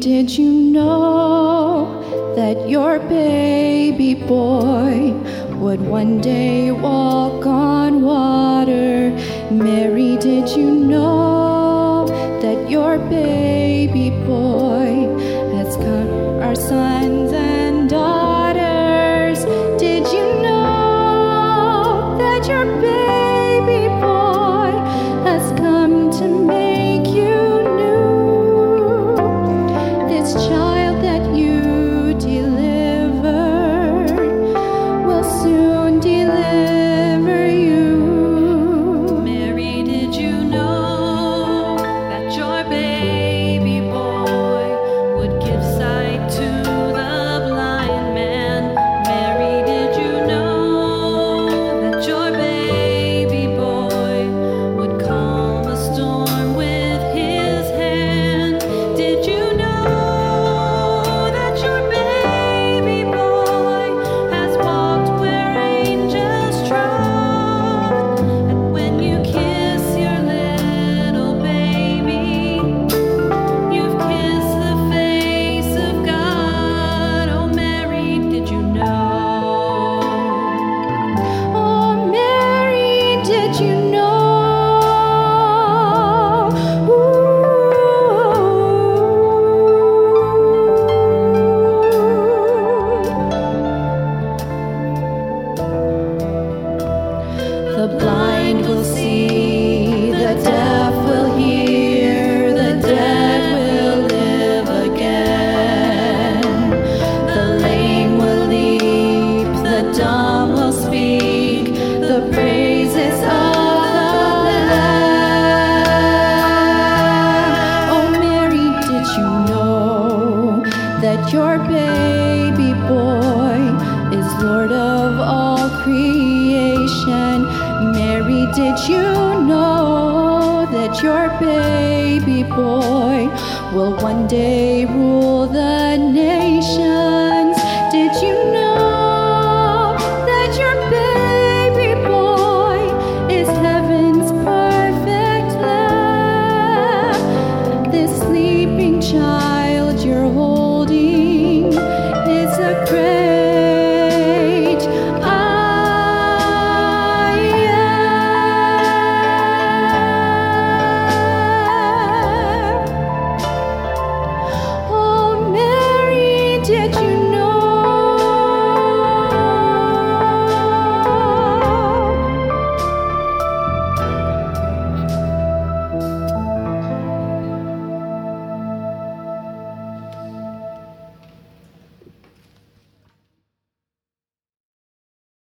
did you know that your baby boy would one day walk on water? Mary, did you know that your baby boy has come our sons and daughters? Did you know that your baby boy has come to make you new? This child that you delivered will soon deliver you. Mary, did you know that your baby boy would give sight to the blind man? Mary, did you know that your baby boy would calm a storm with his hand? Did you know that your baby boy has walked where angels trod? And when you kiss your little baby, you've kissed the face of God. Oh, Mary, did you know? Oh, Mary, did you know? The blind will see, the deaf will hear, the dead will live again. The lame will leap, the dumb will speak, the praises of the Lamb. Oh, Mary, did you know that your baby boy is Lord of all creation? Mary, did you know that your baby boy will one day rule the nations? Did you know that your baby boy is heaven's perfect lamb? This sleeping child you're holding is a great I am. Oh, Mary, did you